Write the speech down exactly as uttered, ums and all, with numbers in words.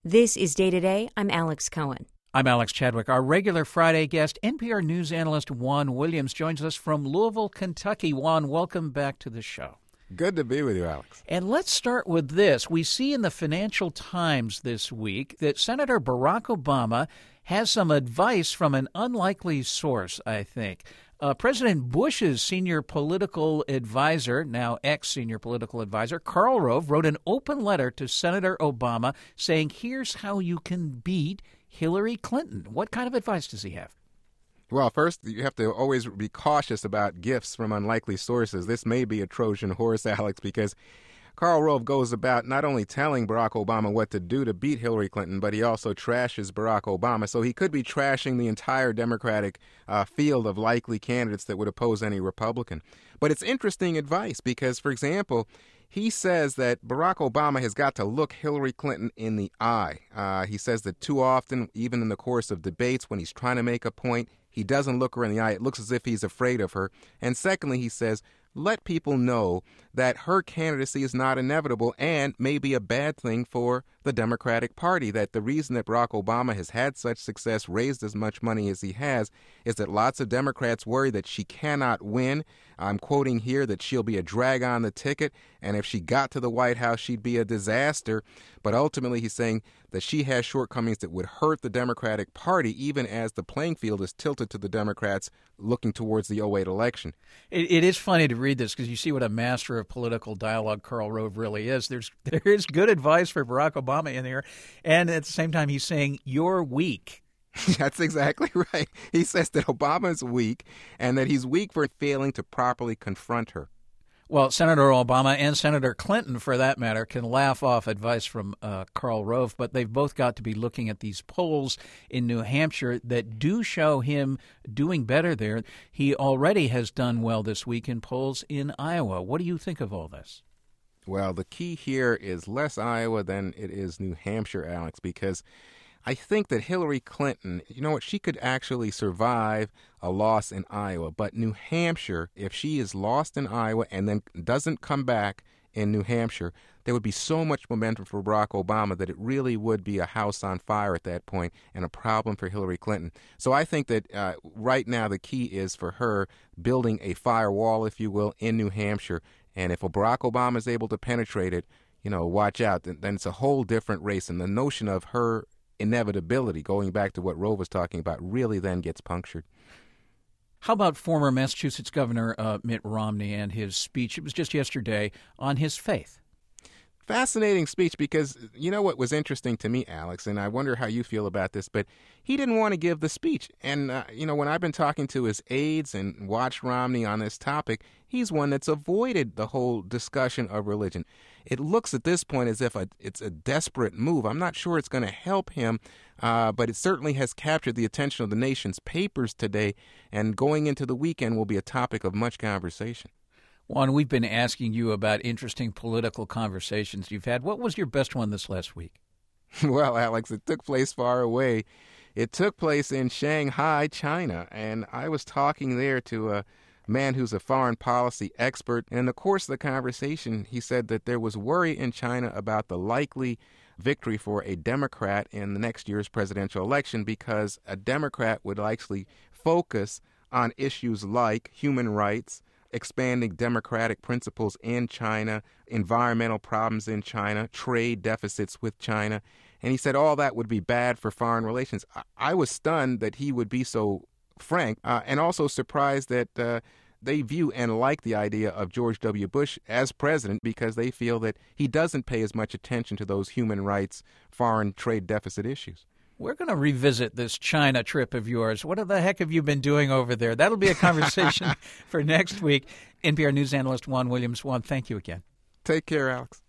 This is Day to Day. I'm Alex Cohen. I'm Alex Chadwick. Our regular Friday guest, N P R News analyst Juan Williams, joins us from Louisville, Kentucky. Juan, welcome back to the show. Good to be with you, Alex. And let's start with this. We see in the Financial Times this week that Senator Barack Obama has some advice from an unlikely source, I think. Uh, President Bush's senior political advisor, now ex-senior political advisor, Karl Rove, wrote an open letter to Senator Obama saying, here's how you can beat Hillary Clinton. What kind of advice does he have? Well, first, you have to always be cautious about gifts from unlikely sources. This may be a Trojan horse, Alex, because Karl Rove goes about not only telling Barack Obama what to do to beat Hillary Clinton, but he also trashes Barack Obama. So he could be trashing the entire Democratic uh, field of likely candidates that would oppose any Republican. But it's interesting advice because, for example, he says that Barack Obama has got to look Hillary Clinton in the eye. Uh, he says that too often, even in the course of debates, when he's trying to make a point, he doesn't look her in the eye. It looks as if he's afraid of her. And secondly, he says, let people know that her candidacy is not inevitable and may be a bad thing for the Democratic Party, that the reason that Barack Obama has had such success, raised as much money as he has, is that lots of Democrats worry that she cannot win. I'm quoting here that she'll be a drag on the ticket, and if she got to the White House, she'd be a disaster. But ultimately, he's saying that she has shortcomings that would hurt the Democratic Party, even as the playing field is tilted to the Democrats looking towards the oh eight election. It, it is funny to read this because you see what a master of political dialogue Karl Rove really is. There's there is good advice for Barack Obama in there, and at the same time, he's saying, you're weak. That's exactly right. He says that Obama is weak and that he's weak for failing to properly confront her. Well, Senator Obama and Senator Clinton, for that matter, can laugh off advice from uh, Karl Rove, but they've both got to be looking at these polls in New Hampshire that do show him doing better there. He already has done well this week in polls in Iowa. What do you think of all this? Well, the key here is less Iowa than it is New Hampshire, Alex, because I think that Hillary Clinton, you know what, she could actually survive a loss in Iowa. But New Hampshire, if she is lost in Iowa and then doesn't come back in New Hampshire, there would be so much momentum for Barack Obama that it really would be a house on fire at that point and a problem for Hillary Clinton. So I think that uh, right now the key is for her building a firewall, if you will, in New Hampshire. And if Barack Obama is able to penetrate it, you know, watch out, then, then it's a whole different race. And the notion of her inevitability, going back to what Rove was talking about, really then gets punctured. How about former Massachusetts Governor uh, Mitt Romney and his speech? It was just yesterday on his faith. Fascinating speech because, you know what was interesting to me, Alex, and I wonder how you feel about this, but he didn't want to give the speech. And, uh, you know, when I've been talking to his aides and watched Romney on this topic, he's one that's avoided the whole discussion of religion. It looks at this point as if a, it's a desperate move. I'm not sure it's going to help him, uh, but it certainly has captured the attention of the nation's papers today, and going into the weekend will be a topic of much conversation. Juan, we've been asking you about interesting political conversations you've had. What was your best one this last week? Well, Alex, it took place far away. It took place in Shanghai, China, and I was talking there to a man who's a foreign policy expert. And in the course of the conversation, he said that there was worry in China about the likely victory for a Democrat in the next year's presidential election because a Democrat would likely focus on issues like human rights, expanding democratic principles in China, environmental problems in China, trade deficits with China. And he said all that would be bad for foreign relations. I, I was stunned that he would be so frank, uh, and also surprised that uh, they view and like the idea of George W. Bush as president because they feel that he doesn't pay as much attention to those human rights, foreign trade deficit issues. We're going to revisit this China trip of yours. What the heck have you been doing over there? That'll be a conversation for next week. N P R News analyst Juan Williams. Juan, thank you again. Take care, Alex.